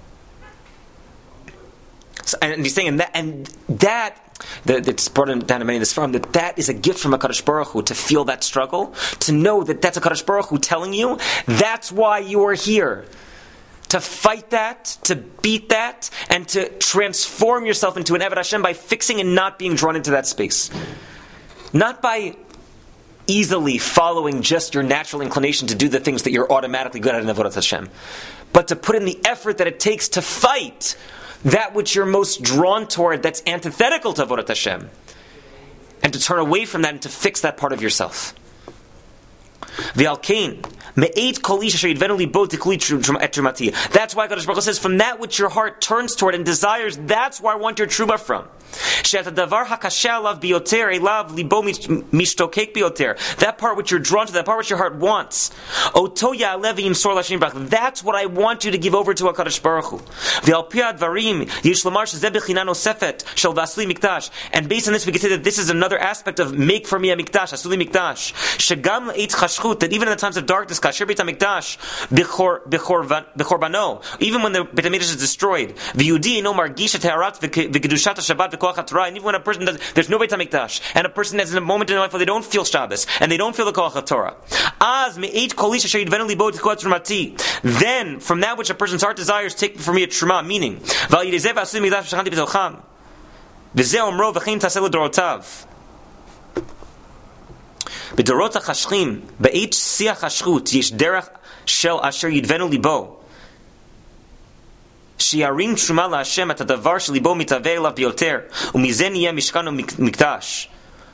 And he's saying that it's brought down to many in this farm, that is a gift from HaKadosh Baruch Hu, to feel that struggle, to know that that's HaKadosh Baruch Hu telling you, that's why you are here. To fight that, to beat that, and to transform yourself into an Eved Hashem by fixing and not being drawn into that space. Not by easily following just your natural inclination to do the things that you're automatically good at in Avodat Hashem, but to put in the effort that it takes to fight that which you're most drawn toward, that's antithetical to Avodat Hashem, and to turn away from that and to fix that part of yourself. V'alkein me'eit kol ish asher yidvenu libo tikli et trumati. That's why Kadosh Baruch Hu says, from that which your heart turns toward and desires, that's where I want your truma from. She'at hadavar hakashe alav bioter elav libo mishtokek bioter. That part which you're drawn to, that part which your heart wants. Oto ya'alev yimsor l'Hashem Yitbarach. That's what I want you to give over to HaKadosh Baruch Hu. V'al pi advarim yesh lomar shezeh bechina nosefet shel v'asli mikdash. And based on this, we can say that this is another aspect of make for me a mikdash, asuli mikdash. Shegam le'etz chashchut, that even in the times of darkness, kasher beit hamikdash bechorvano, even when the Beit HaMikdash is destroyed, v'yudi no margish teharat v'kedushat Shabbat v'koach HaTorah, and even when a person does, there's no Beit HaMikdash, and a person has in a moment in their life where they don't feel Shabbos and they don't feel the koach HaTorah, az me'eit kol ish asher yidvenu libo tikol trumati, then from that which a person's heart desires, take for me a truma, meaning v'al yidezeh v'asui mikdash v'shachanti b'telcham v'zeh omro v'chein taseh l'dorotav. B'dorot hachashchim, b'eit siach hashchut, yesh derech shel asher yidvenu libo. Shiarim truma la'Hashem at hadavar shelibo mitaveh elav bioter, u'mizeh niyeh mishkan u'mikdash.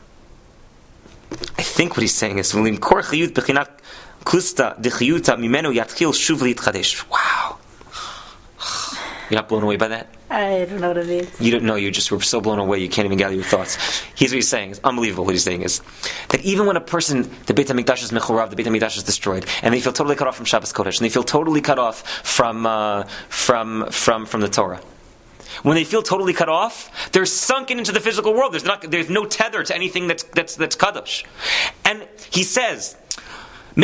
I think what he's saying is, v'lim kor chiyut b'chinat klusta d'chiyuta mimenu yatchil shuv l'itchadesh. Wow. You're not blown away by that? I don't know what it means. You don't know, you just were so blown away you can't even gather your thoughts. Here's what he's saying. It's unbelievable what he's saying is that even when a person, the Beit HaMikdash is mechorav, the Beit HaMikdash is destroyed, and they feel totally cut off from Shabbos Kodesh, and they feel totally cut off from the Torah. When they feel totally cut off, they're sunken into the physical world. There's no tether to anything that's kadosh. And he says, so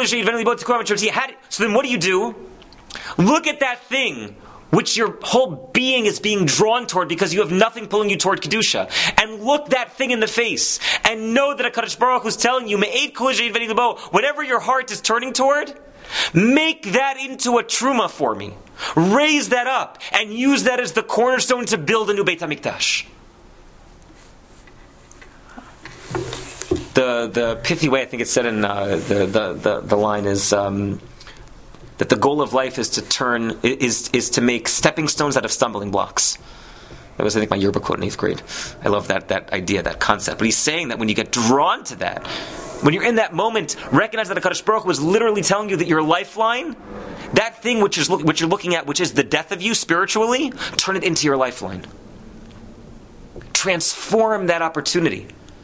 then what do? Look at that thing which your whole being is being drawn toward because you have nothing pulling you toward Kedusha. And look that thing in the face. And know that HaKadosh Baruch Hu is telling you, whatever your heart is turning toward, make that into a truma for me. Raise that up and use that as the cornerstone to build a new Beit HaMikdash. The pithy way I think it's said in the line is that the goal of life is to make stepping stones out of stumbling blocks. That was, I think, my yearbook quote in 8th grade. I love that idea, that concept. But he's saying that when you get drawn to that, when you're in that moment, recognize that HaKadosh Baruch Hu is literally telling you that your lifeline, that thing which you're looking at, which is the death of you spiritually, turn it into your lifeline. Transform that opportunity.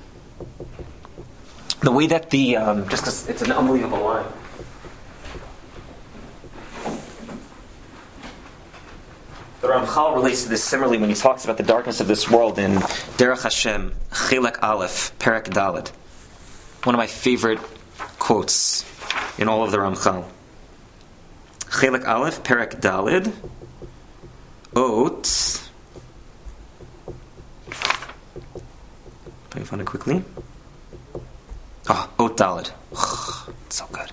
The way that just because it's an unbelievable line. The Ramchal relates to this similarly when he talks about the darkness of this world in Derech Hashem, Chelek Aleph, Perek Dalet. One of my favorite quotes in all of the Ramchal. Chelek Aleph, Perek Dalid, Ot. Let me find it quickly. Ot Dalid. So good.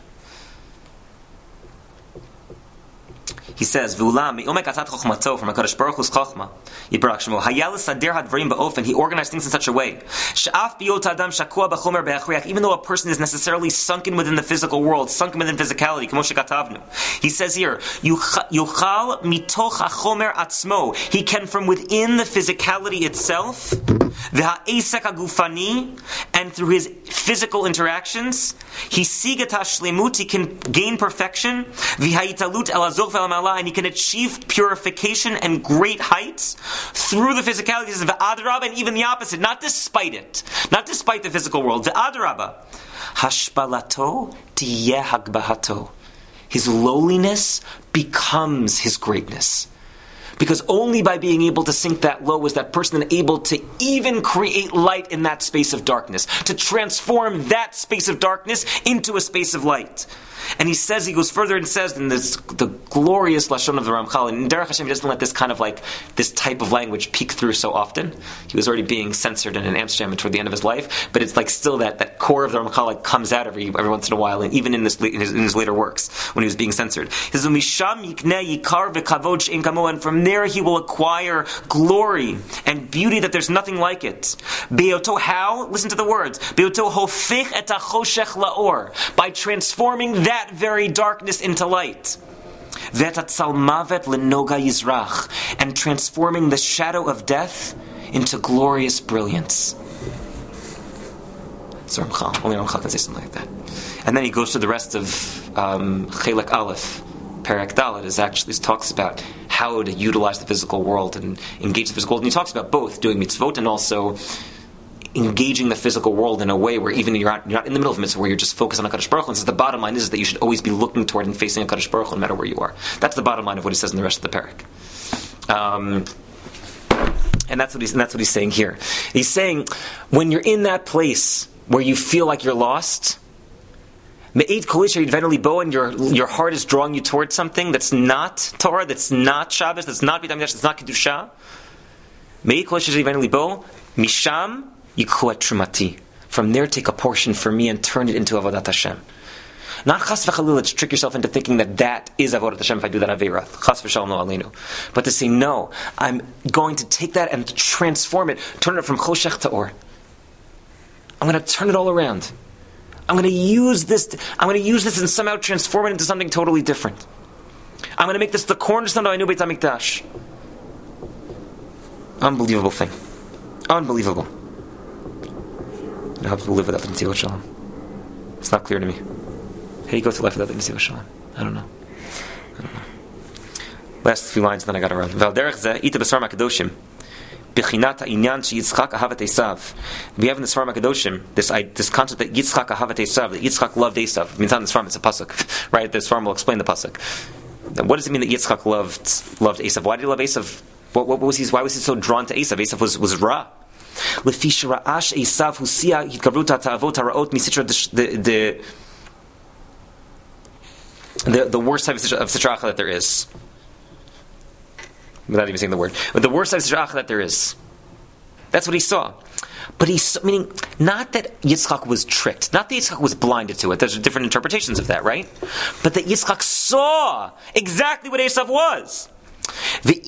He says, "V'ulam mi'omek atzat chokhmato from Hakadosh Baruch Hu's chokhmah Yibarach Shemo hayal sader hadvarim ba'ofen." He organized things in such a way. She'af biyot adam shakua b'chomer be'achriach. Even though a person is necessarily sunken within the physical world, sunken within physicality, kamo shekatavnu. He says here, "Yuchal mitoch hachomer atzmo." He can from within the physicality itself, v'ha'esek hagufani, and through his physical interactions, he sigat hashlemut. He can gain perfection. V'ha'italut el azor ve'al, and he can achieve purification and great heights through the physicality. He says, V'adrabah, and even the opposite, not despite it, not despite the physical world. V'adrabah, hashpalato tiyeh hagbahato. His lowliness becomes his greatness. Because only by being able to sink that low is that person able to even create light in that space of darkness, to transform that space of darkness into a space of light. And he says, he goes further and says in the glorious Lashon of the Ramchal, and in Derech Hashem, he doesn't let this kind of this type of language peek through so often. He was already being censored in Amsterdam toward the end of his life, but it's still that core of the Ramchal comes out every once in a while, and even in his later works, when he was being censored. He says, and from there he will acquire glory and beauty that there's nothing like it. Beoto, how? Listen to the words. Beoto hofich et hachoshech laor. By transforming that very darkness into light. V'etatzalmavet lenoga yizrach, and transforming the shadow of death into glorious brilliance. So only Ramchal can say something like that. And then he goes to the rest of Chelek Aleph, Perek Daled, is talks about how to utilize the physical world and engage the physical world. And he talks about both doing mitzvot and also engaging the physical world in a way where even you're not in the middle of a mitzvah, where you're just focused on HaKadosh Baruch Hu. And so the bottom line is that you should always be looking toward and facing HaKadosh Baruch Hu no matter where you are. That's the bottom line of what he says in the rest of the parak. And that's what he's saying here. He's saying, when you're in that place where you feel like you're lost, Me'ed kolisha yidveneli bo, and your heart is drawing you towards something that's not Torah, that's not Shabbos, that's not Beit HaMikdash, that's not Kedusha. Me'ed kolisha yidveneli bo, misham yikhu et trumati. From there, take a portion for me and turn it into avodat Hashem. Not chas v'chalila to trick yourself into thinking that is avodat Hashem if I do that avera. Chas v'shalom lo aleinu. But to say, no, I'm going to take that and transform it, turn it from choshech to or. I'm going to turn it all around. I'm going to use this and somehow transform it into something totally different. I'm going to make this the cornerstone of my new Beit HaMikdash. Unbelievable thing. Unbelievable. And how people live without the Netivot Shalom. It's not clear to me. How do you go through life without the Netivot Shalom? I don't know. Last few lines, then I got to run. V'alderech zeh ita b'svar makadoshim. B'chinat ha'inyan sheYitzchak ahavat Esav. We have in the Sfarim HaKadoshim this concept that Yitzchak ahavat Esav, that Yitzchak loved Esav. I mean, it's not in the Sfarim, it's a pasuk, right? The Sfarim will explain the pasuk. What does it mean that Yitzchak loved Esav? Why did he love Esav? Why was he so drawn to Esav? Esav was Ra. Lefi shira'ash Esav husia hitgavruta ta'avot ha'ra'ot misitra the worst type of sitra that there is. Without even saying the word. But the worst type of sitra that there is. That's what he saw. But meaning, not that Yitzchak was tricked, not that Yitzchak was blinded to it. There's different interpretations of that, right? But that Yitzchak saw exactly what Esav was. That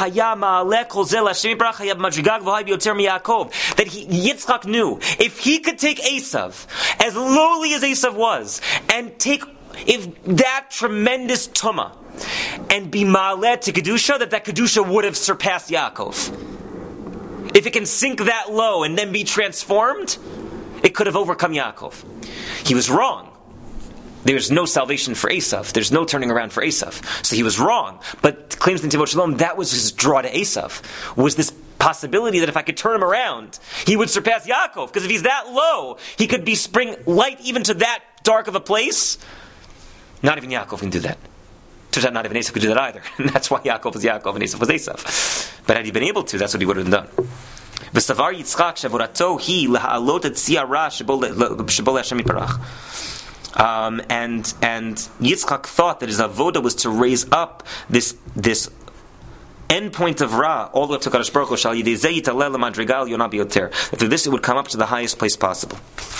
Yitzchak knew if he could take Esav, as lowly as Esav was, and take that tremendous tumah, and be ma'aleh to Kedusha, that Kedusha would have surpassed Yaakov. If it can sink that low and then be transformed, it could have overcome Yaakov. He was wrong. There's no salvation for Esav. There's no turning around for Esav. So he was wrong. But claims in Netivot Shalom, that was his draw to Esav. Was this possibility that if I could turn him around, he would surpass Yaakov. Because if he's that low, he could bring light even to that dark of a place. Not even Yaakov can do that. Turns out not even Esav could do that either. And that's why Yaakov was Yaakov and Esav was Esav. But had he been able to, that's what he would have done. V'savar Yitzchak shavorato hi leha'alot et tzia ra shebo le'Hashem yiparach. And Yitzchak thought that his avoda was to raise up this end point of Ra all the way up to Kadosh Baruch Hu. Shal yidei zeh yitaleh lemadrigal yonah biyoter. That through this it would come up to the highest place possible.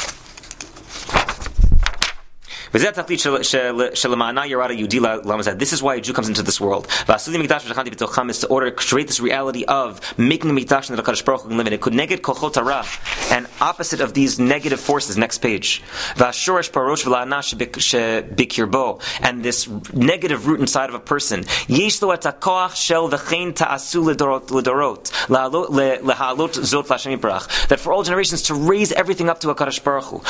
This is why a Jew comes into this world. Is to order to create this reality of making a mikdash that HaKadosh Baruch Hu can live in. It could negate kochot hara, and opposite of these negative forces. Next page. And this negative root inside of a person. That for all generations to raise everything up to HaKadosh Baruch Hu.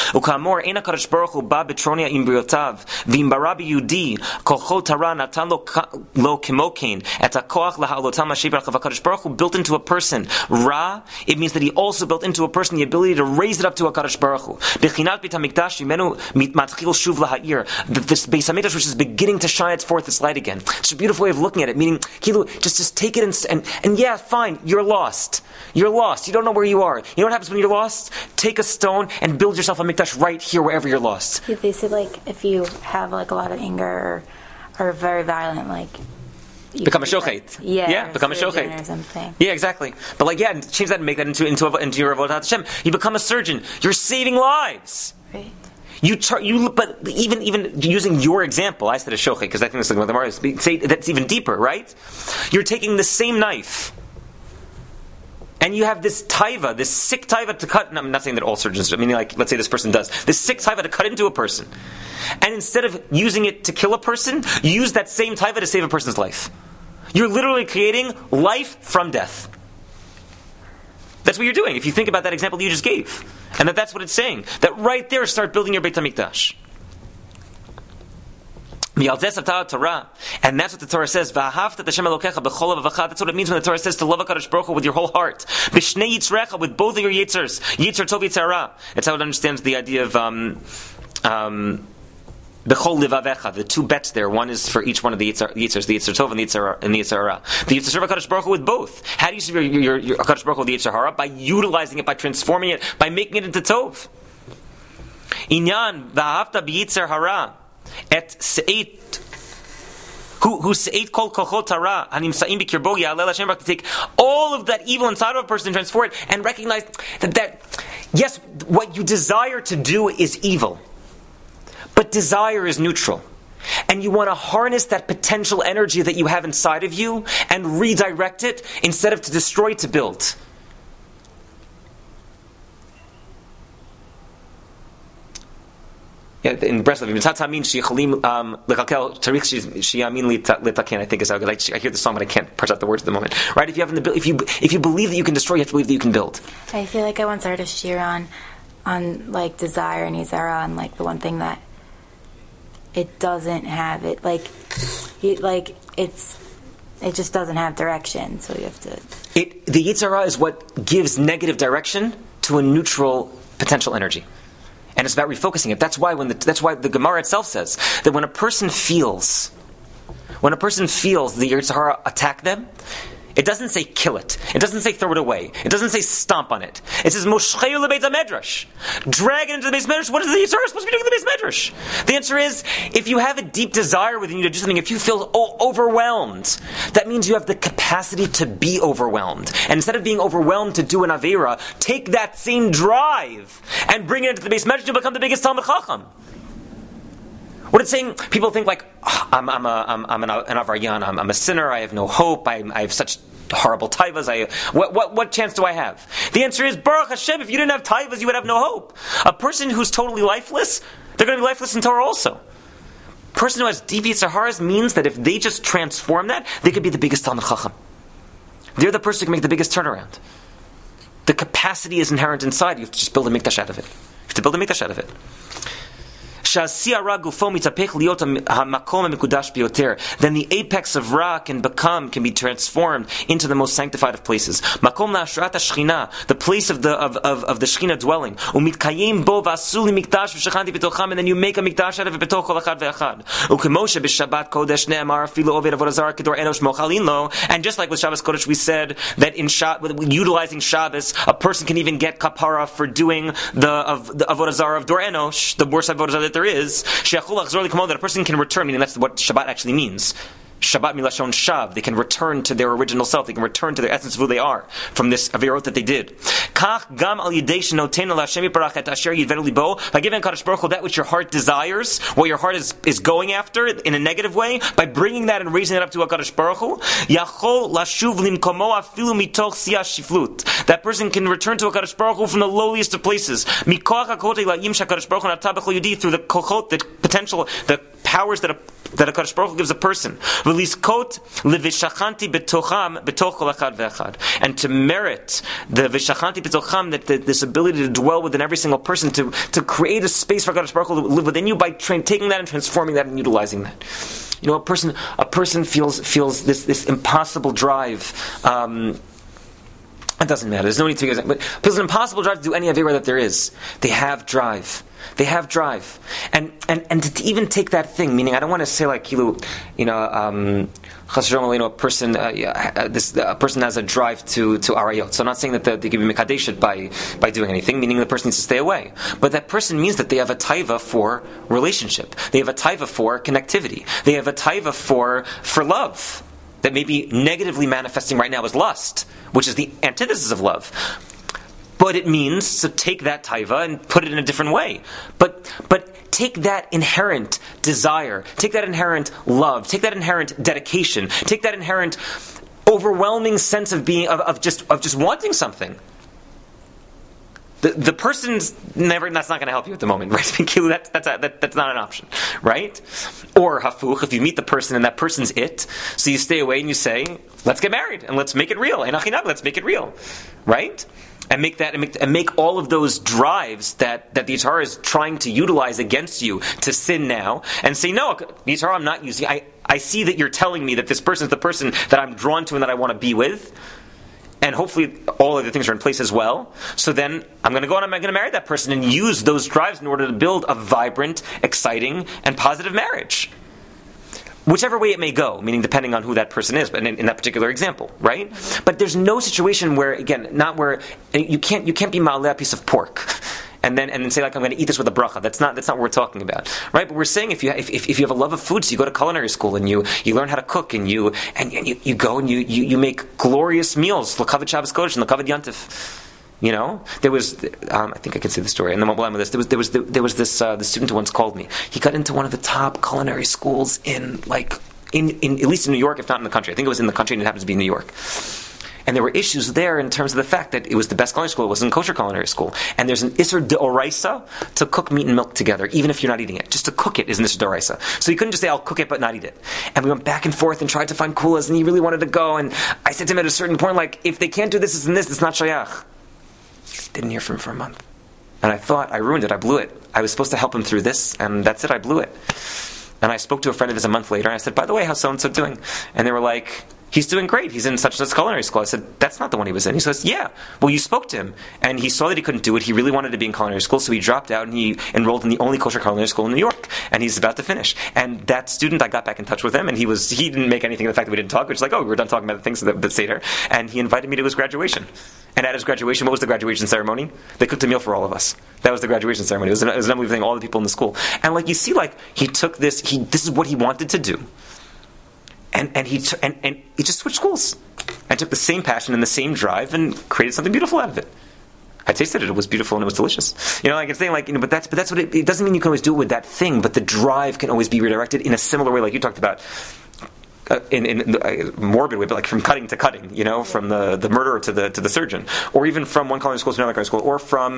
Vimbarabi Yudi Kochot Hara Natan lo Kimokain at Koach Lahalotam Hashibach of HaKadosh Baruch Hu built into a person Ra. It means that he also built into a person the ability to raise it up to HaKadosh Baruch Hu. Bechinat Beit Hamikdash Yimenu Matchil Shuv Laha'ir. This Beis Hamikdash which is beginning to shine its forth its light again. It's a beautiful way of looking at it. Meaning, Kilu, just take it and yeah, fine, you're lost. You're lost. You don't know where you are. You know what happens when you're lost? Take a stone and build yourself a mikdash right here wherever you're lost. They say if you have a lot of anger or very violent, become a shochet. Yeah, become a shochet or something. Yeah, exactly. But change that and make that into your avodat Hashem. You become a surgeon. You're saving lives. Right. But even using your example, I said a shochet because I think this is what the Gemara is. Say that's even deeper, right? You're taking the same knife. And you have this taiva, this sick taiva to cut. I'm not saying that all surgeons do. I mean, let's say this person does. This sick taiva to cut into a person. And instead of using it to kill a person, you use that same taiva to save a person's life. You're literally creating life from death. That's what you're doing. If you think about that example you just gave. And that's what it's saying. That right there, start building your Beit HaMikdash. And that's what the Torah says. That's what it means when the Torah says to love HaKadosh Baruch Hu with your whole heart. With both of your yitzers. Yitzer tov, yitzer ra. That's how it understands the idea of bechol livavecha. The two bets there. One is for each one of the yitzers, the yitzer tov and the yitzer ra. The yitzer serve HaKadosh Baruch Hu with both. How do you serve your HaKadosh Baruch Hu with the yitzer hara? By utilizing it, by transforming it, by making it into tov. Inyan v'ahavta b'yitzer hara. Et se'et who se'et kol kochot hara hanimsa'im b'kirbo ya'alel Hashem to take all of that evil inside of a person and transform it and recognize that yes, what you desire to do is evil, but desire is neutral. And you want to harness that potential energy that you have inside of you and redirect it instead of to destroy, to build. Yeah, in Breslov, I think is how good. I hear the song, but I can't parse out the words at the moment. Right? If you believe that you can destroy, you have to believe that you can build. I feel like I once heard a shir on desire and Izara, and the one thing that it doesn't have it it just doesn't have direction. So you have to. The Yitzhara is what gives negative direction to a neutral potential energy. And it's about refocusing it. That's why the Gemara itself says that when a person feels the Yetzer Hara attack them, it doesn't say kill it. It doesn't say throw it away. It doesn't say stomp on it. It says moshcheu lebeit hamedrash. Drag it into the Beis Medrash. What is the Yetzer Hara supposed to be doing in the Beis Medrash? The answer is, if you have a deep desire within you to do something, if you feel overwhelmed, that means you have the capacity to be overwhelmed. And instead of being overwhelmed to do an Aveira, take that same drive and bring it into the Beis Medrash to become the biggest Talmid Chacham. What it's saying, people think I'm an Avaryan, I'm a sinner, I have no hope, I have such horrible taivas, what chance do I have? The answer is, Baruch Hashem, if you didn't have taivas, you would have no hope. A person who's totally lifeless, they're going to be lifeless in Torah also. A person who has deep Yetzer Haras means that if they just transform that, they could be the biggest Talmid Chacham. They're the person who can make the biggest turnaround. The capacity is inherent inside, you have to just build a mikdash out of it. You have to build a mikdash out of it. Then the apex of Ra can be transformed into the most sanctified of places. The place of the Shechina dwelling. And then you make a mikdash out of it. And just like with Shabbos Kodesh, we said that utilizing Shabbos, a person can even get kapara for doing the Avodah Zarah of Dor Enosh, the worst Avodah Zarah that there there is, that a person can return, meaning that's what Shabbat actually means. Shabbat milashon shav. They can return to their original self. They can return to their essence of who they are from this averot that they did. By giving Kadosh Baruch Hu that which your heart desires, what your heart is going after in a negative way, by bringing that and raising it up to Kadosh Baruch Hu, that person can return to Kadosh Baruch Hu from the lowliest of places. Through the kochot, the potential, the powers that a HaKadosh Baruch Hu gives a person. And to merit the v'shachanti b'tocham, that this ability to dwell within every single person, to create a space for HaKadosh Baruch Hu to live within you by taking that and transforming that and utilizing that. You know, a person feels this impossible drive. It doesn't matter. There's no need to figure it out. But there's an impossible drive to do any Avera that there is. They have drive. They have drive. And to even take that thing, meaning I don't want to say like, a person has a drive to Arayot. So I'm not saying that they can be Mekadeshet by doing anything, meaning the person needs to stay away. But that person means that they have a taiva for relationship. They have a taiva for connectivity. They have a taiva for love. That may be negatively manifesting right now as lust, which is the antithesis of love. But it means to take that taiva and put it in a different way. But take that inherent desire, take that inherent love, take that inherent dedication, take that inherent overwhelming sense of being of just wanting something. The person's that's not going to help you at the moment, right? That's not an option, right? Or hafuch, if you meet the person and that person's it, so you stay away and you say, let's get married and let's make it real. Let's make it real, right? And make all of those drives that the Yitzhar is trying to utilize against you to sin now, and say, no, Yitzhar, I'm not using. I see that you're telling me that this person is the person that I'm drawn to and that I want to be with. And hopefully all other things are in place as well. So then I'm going to go and I'm going to marry that person and use those drives in order to build a vibrant, exciting, and positive marriage. Whichever way it may go, meaning depending on who that person is, but in that particular example, right? But there's no situation where, again, not where you can't be ma'aleh a piece of pork. And then say like I'm going to eat this with a bracha. That's not what we're talking about, right? But we're saying if you have a love of food, so you go to culinary school and you learn how to cook and you go and you make glorious meals, l'kavod Shabbos Kodesh and l'kavod Yantif. You know, there was I think I can say the story. And then we'll end with this. There was this the student who once called me. He got into one of the top culinary schools in at least in New York, if not in the country. I think it was in the country, and it happens to be in New York. And there were issues there in terms of the fact that it was the best culinary school. It wasn't kosher culinary school. And there's an Isser D'Oraisa to cook meat and milk together, even if you're not eating it. Just to cook it is an Isser D'Oraisa. So you couldn't just say, I'll cook it but not eat it. And we went back and forth and tried to find kulas, and he really wanted to go. And I said to him at a certain point, like, if they can't do this and this, it's not shayach. Didn't hear from him for a month. And I thought, I ruined it, I blew it. I was supposed to help him through this, and that's it, I blew it. And I spoke to a friend of his a month later, and I said, by the way, how's so-and-so doing? And they were like, he's doing great. He's in such and such culinary school. I said, that's not the one he was in. He says, yeah. Well, you spoke to him. And he saw that he couldn't do it. He really wanted to be in culinary school, so he dropped out and he enrolled in the only kosher culinary school in New York. And he's about to finish. And that student, I got back in touch with him, and he didn't make anything of the fact that we didn't talk, which is like, oh, we were done talking about the things that Seder. And he invited me to his graduation. And at his graduation, what was the graduation ceremony? They cooked a meal for all of us. That was the graduation ceremony. It was an unbelievable thing, all the people in the school. And like you see, like he took this, this is what he wanted to do. And he just switched schools and took the same passion and the same drive and created something beautiful out of it. I tasted it; it was beautiful and it was delicious. You know, like I'm saying, like but that's what it doesn't mean you can always do it with that thing, but the drive can always be redirected in a similar way, like you talked about. In a morbid way, but like from cutting to cutting, you know, from the murderer to the surgeon, or even from one culinary school to another culinary school, or from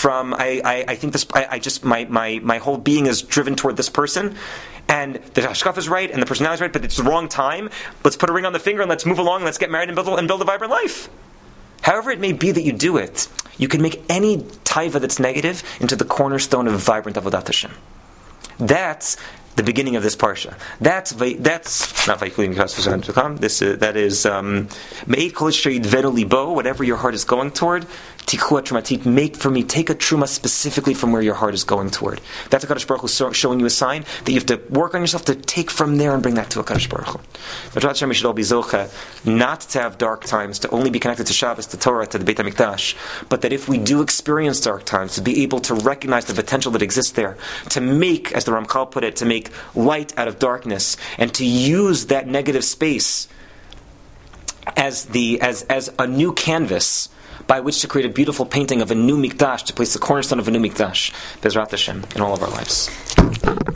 I think this I just my whole being is driven toward this person, and the hashkaf is right and the personality is right, but it's the wrong time. Let's put a ring on the finger and let's move along. And let's get married and build a vibrant life. However it may be that you do it, you can make any taiva that's negative into the cornerstone of vibrant avodat Hashem. That's the beginning of this parsha. That's not Vayikli. That is Me'ed Kol Libo. Whatever your heart is going toward, Tikhu truma, make for me, take a truma specifically from where your heart is going toward. That's HaKadosh Baruch Hu showing you a sign that you have to work on yourself to take from there and bring that to HaKadosh Baruch Hu. But Hashem, we should all be zocha, not to have dark times, to only be connected to Shabbos, to Torah, to the Beit HaMikdash, but that if we do experience dark times, to be able to recognize the potential that exists there, to make, as the Ramchal put it, to make light out of darkness, and to use that negative space as a new canvas by which to create a beautiful painting of a new mikdash, to place the cornerstone of a new mikdash, Bezrat Hashem, in all of our lives.